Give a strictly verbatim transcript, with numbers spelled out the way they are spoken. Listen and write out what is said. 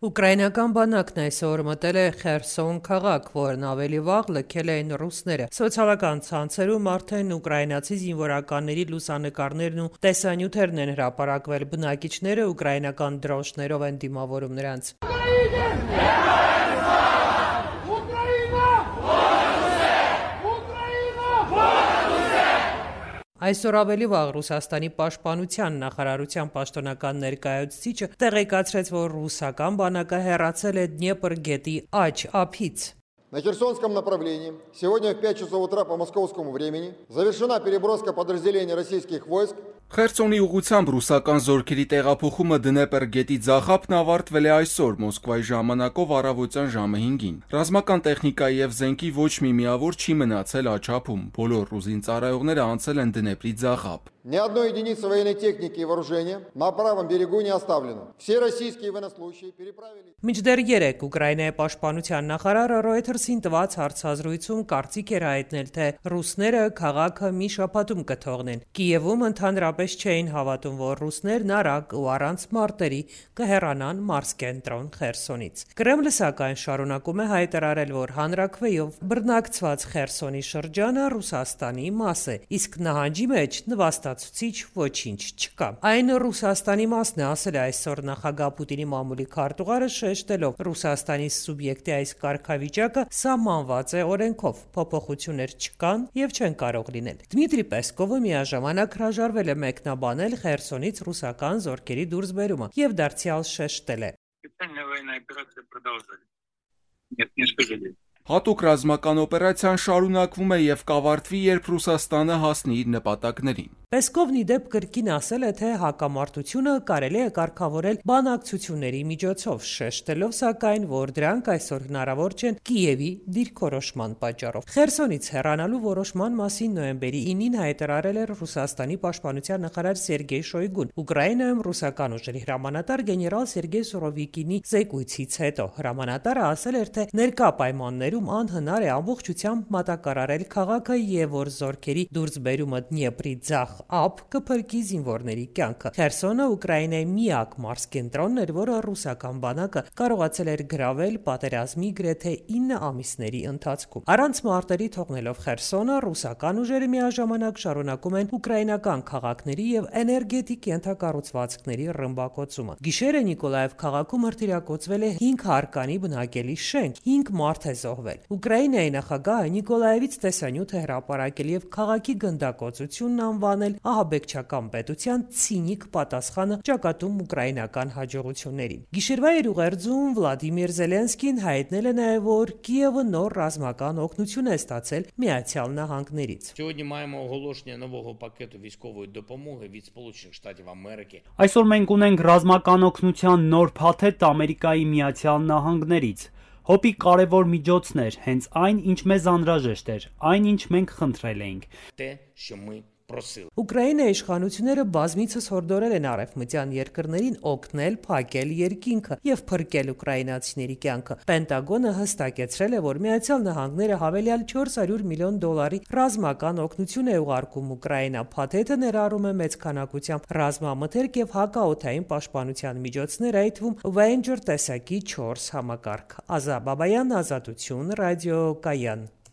Ուկրաինական բանակն այսօր մտել է Խերսոն քաղաք, որն ավելի վաղ լքել էին ռուսները։ Սոցիալական ցանցերում արդեն ուկրաինացի զինվորականների լուսանկարներն ու տեսանյութերն են հրապարակվել։ Բնակիչները ուկրաինական դրոշներով են դիմավորում նրանց։ Այսօր ավելի վաղ Ռուսաստանի պաշտպանության նախարարության պաշտոնական ներկայացուցիչը տեղեկացրեց, որ ռուսական բանակը հեռացել է Դնեպր գետի աջ ափից։ На Херсонском направлении сегодня в пять часов утра по московскому времени завершена переброска подразделений российских войск. Խերսոնի ուղղությամբ ռուսական զորքերի տեղափոխումը Դնեպր գետի ձախապն ավարտվել է այսօր Մոսկվայի ժամանակով առավոտյան ժամը հինգին։ Ռազմական տեխնիկայի եւ զենքի ոչ մի միավոր չի մնացել աչափում։ Բոլոր ռուզին ծառայողները անցել են Դնեպրի ձախապ։ Ни одной единицы военной техники и вооружения на правом берегу не оставлено. Все российские военнослужащие переправили. Մինչդեռ երեկ Ուկրաինայի պաշտպանության նախարարը Reuters-ին տված հարցազրույցում կարծիք էր հայտնել, թե ռուսները քաղաքը մի շաբաթում կթողնեն։ Կիևում ընդհանրապես չէին հավատում, որ ռուսներն արագ ու առանց մարտերի կհեռանան մարզկենտրոն Խերսոնից։ Կրեմլը սակայն շարունակում է հայտարարել, որ հանրաքվեով բռնակցված Խերսոնի շրջանը Ռուսաստանի մաս է, իսկ նահանջի մեջ նվաստացուցիչ ոչինչ չկա։ Այն Ռուսաստանի մասն է, ասել է այսօր նախագահ Պուտինի մամուլի քարտուղարը, շեշտելով Ռուսաստանի սուբյեկտի այս կարգավիճակը սահմանված է օրենքով, փոփոխություններ չկան եւ չեն կարող լինել։ Դմիտրի Պեսկովը միաժամանակ հրաժարվել է մեկնաբանել Խերսոնից ռուսական զորքերի դուրսբերումը եւ դարձյալ շեշտել է. Հատուկ ռազմական օպերացիան շարունակվում է եւ կավարտվի, երբ Ռուսաստանը հասնի իր նպատակներին։ Պեսկովն ի դեպ կրկին ասել է, թե հակամարտությունը կարելի է կարգավորել բանակցությունների միջոցով, շեշտելով սակայն, որ դրանք այսօր հնարավոր չեն Կիևի դիրքորոշման պատճառով։ Խերսոնից հեռանալու որոշման մասին նոյեմբերի ինին հայտարարել էր Ռուսաստանի պաշտպանության նախարար Սերգեյ Շոյգուն։ Ուկրաինայում ռուսական ուժերի հրամանատար գեներալ Սերգեյ Սուրովիկինի զեկույցից հետո հրամանատարը ասել էր, թե ներկա պայմաններում անհնար է ամբողջությամբ մատակարարել քաղաքը եւ որ զորքերի դուրսբերումը Դնեպրի ձախ ափ կփրկի զինվորների կյանքը։ Խերսոնը Ուկրաինայի միակ մարզկենտրոնն էր, որը ռուսական բանակը կարողացել էր գրավել պատերազմի գրեթե ինը ամիսների ընթացքում։ Առանց մարտերի թողնելով Խերսոնը, ռուսական ուժերը միաժամանակ շարունակում են ուկրաինական քաղաքների եւ էներգետիկ ենթակառուցվածքների ռմբակոծումը։ Գիշերը Նիկոլաև քաղաքում հրթիռակոծվել է հինգ հարկանի բնակելի շենք, հինգ մարդ է զոհվել։ Ուկրաինայի նախագահը Նիկոլաևից տեսանյութ է հրապարակել եւ քաղաքի գնդակոծությունն անվանել ահաբեկչական պետության ցինիկ պատասխանը ճակատում ուկրաինական հաջողություններին։ Գիշերվա երուղերձում Վլադիմիր Զելենսկին հայտնել է նաև, որ Կիևը նոր ռազմական օգնություն է ստացել Միացյալ Նահանգներից։ Сьогодні маємо оголошення нового пакету військової допомоги від Сполучених Штатів Америки. Այսօր մենք ունենք ռազմական օգնության նոր փաթեթ Ամերիկայի Միացյալ Նահանգներից։ Հոպի կարևոր միջոցներ, հենց այն, ինչ մեզ անհրաժեշտ էր, այն, ինչ մենք խնդրել էինք։ Те, що ми просили. Ուկրաինայի իշխանությունները բազմիցս հորդորել են արևմտյան երկրներին օգնել փակել երկինքը եւ փրկել ուկրաինացիների կյանքը։ Պենտագոնը հստակեցրել է, որ Միացյալ Նահանգները հավելյալ չորս հարյուր միլիոն դոլարի ռազմական օգնություն է ուղարկում Ուկրաինա։ Փաթեթը ներառում է մեծ քանակությամբ ռազմամթերք եւ հակաօդային պաշտպանության միջոցներ, այդ թվում Avenger տեսակի չորս համակարգ։ Ազա Բաբայան, Ազատություն, Ռադիո Կայան։